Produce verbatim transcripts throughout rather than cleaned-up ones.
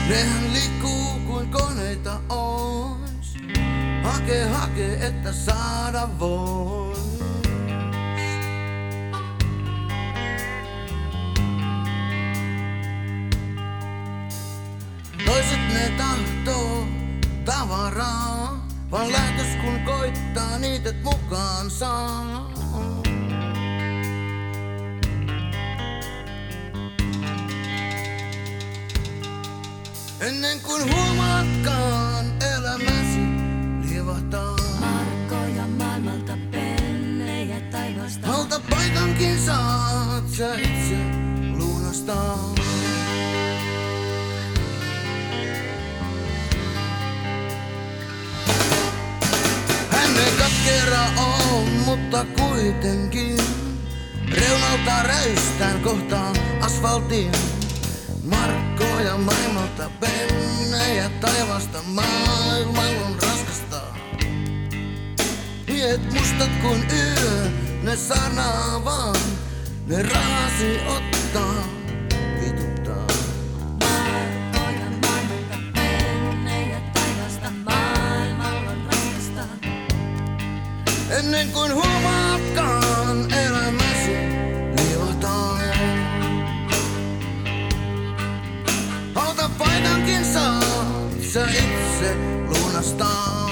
Nehän liikkuu kuin koneita ois. Hake, hake, että saada vois. Toiset ne tahtoo tavaraa, vaan lähtös kun koittaa niitä et mukaan saa. Ennen kuin huomaatkaan elämäsi liivahtaa. Markkoja maailmalta, pennejä taivaasta. Halta paikankin saat sä itse lunastaa. Hän ei katkera oo, mutta kuitenkin reunalta räystään kohtaa asfaltin. Markkoja maailmalta, pennejä taivasta, maailman on raskasta. Miehet mustat kuin yö, ne sanaa vaan, ne rahasi ottaa, vituttaa. Markkoja maailmalta, pennejä taivasta, maailman on raskasta. Ennen kuin huomaatkaan elämäsi liivahtaa. Halta paikankin saat sä itse lunastaa.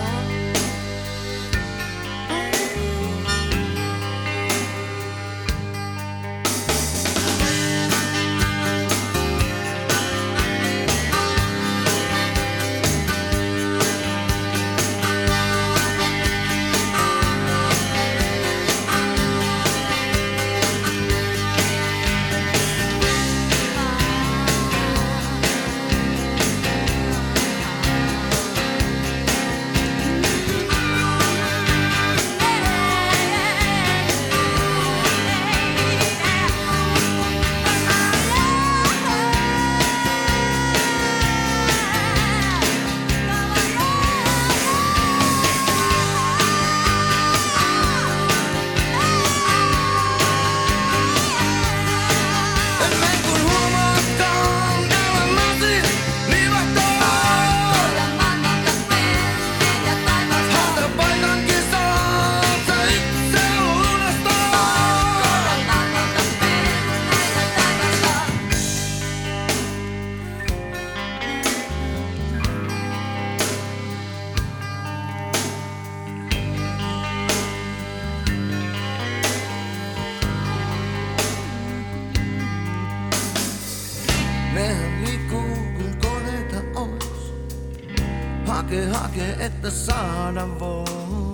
Nehän liikkuu kun koneita ois. Hake, hake, että saada vois.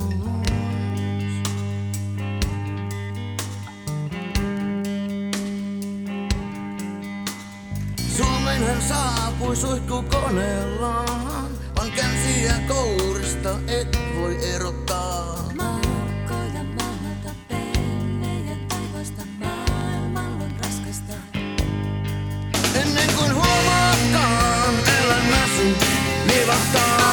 Suomeen hän saapui suihkukoneellaan, vaan känsiä kourista et voi erottaa. Markkoja maailmalta, pennejä taivasta, maailman on raskasta. Ennen kuin huomaatkaan elämäsi liivahtaa.